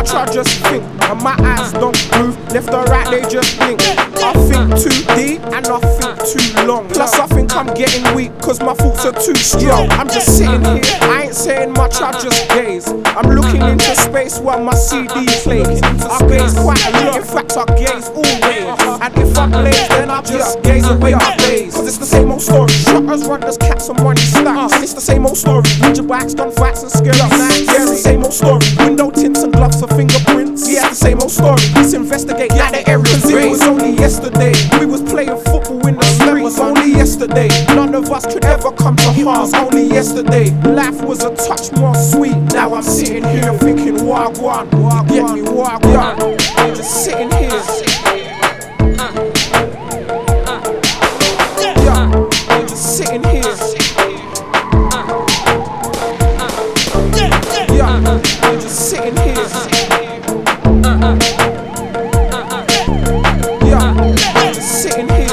much I just think, and my eyes don't move, left or right they just blink. I think too deep and I think too long. Plus I think I'm getting weak cause my thoughts are too strong. I'm just sitting here, I ain't saying much, I just gaze. I'm looking into space while my CD plays. I gaze quite a lot, in fact I gaze always. And if I blaze then I just gaze away my gaze. Cause it's the same old story, shutters, runners, cats and money stacks. And it's the same old story, ninja bikes, gun fights and scary nights. Yeah, it's the same old story, window tints and gloves for fingerprints. Yeah, it's the same old story, let's investigate like the area. Cause it was only yesterday, we was playing football in the street. It was only yesterday, none of us could ever come to harm. It was only yesterday, life was a touch more sweet. Now I'm sitting here thinking wagwan, get me wagwan. I'm just sitting here. I'm just sitting here. I'm just sitting here. I'm just sitting here.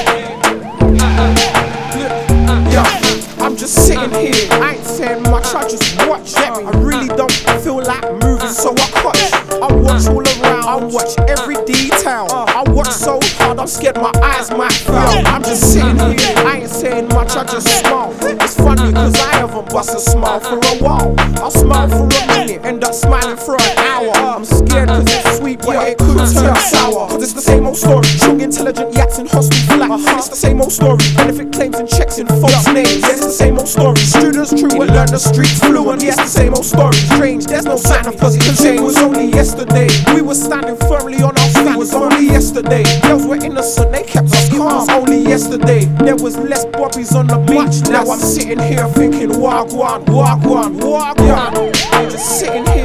I'm just sitting here. I ain't saying much, I just watch. I really don't feel like moving, so I cut. I watch all around, I watch every detail. I watch so hard, I'm scared my eyes might fail. I'm just sitting here, I ain't saying much, I just smile. It's funny cause I haven't bust a smile for a while. I'll smile for a minute, end up smiling for an hour. I'm scared cause it's sweet, but it could turn sour. Cause it's the same old story, strong intelligent yachts in hostel flat. And it's the same old story, benefit claims and checks in false names. Yeah, it's the same old story, students true and learn the streets fluent. Yeah, it's the same old story, strange, there's no sign of positive change. It was only yesterday, we were standing firmly on our feet. It was only yesterday, girls were innocent, they kept us calm. It was only yesterday, there was less bobbies on the beach. Now I'm sitting here thinking wagwan, wagwan, wagwan. I'm just sitting here.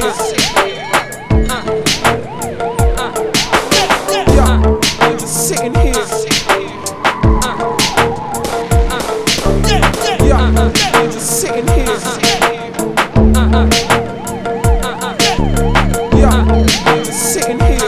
I'm just sitting here. I'm just sitting here. I'm just sitting here.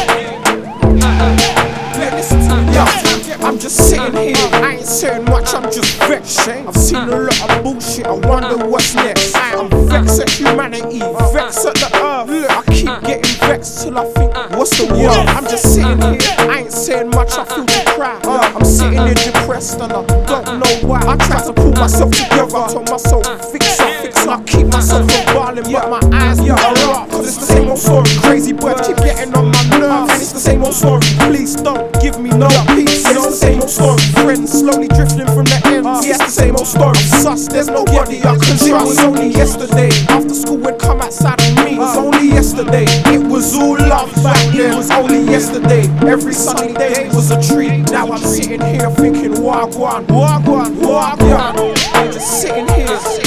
I'm just sitting here. I ain't saying much, I'm just vexed. I've seen a lot of bullshit, I wonder what's next. I'm vexed at humanity, vexed at the earth. Look, I keep getting vexed till I think, what's the word? I'm just sitting here, I ain't saying much, I feel to cry. I'm sitting here depressed and I don't know why. I try to pull myself together, I told myself, fix up. I keep myself from balling, but my eyes are up. Cause it's the same old story, crazy birds keep getting on my nerves. And it's the same old story, please don't give me no peace. And it's the same old story, friends slowly drifting from the ends. Yeah, it's the same old story, sus, there's nobody I can trust. It was only yesterday, after school would come outside and meet. It was only yesterday, it was all love back then. It was only yesterday, every sunny day was a treat. Now I'm sitting here thinking wagwan, wagwan, wagwan. I'm just sitting here.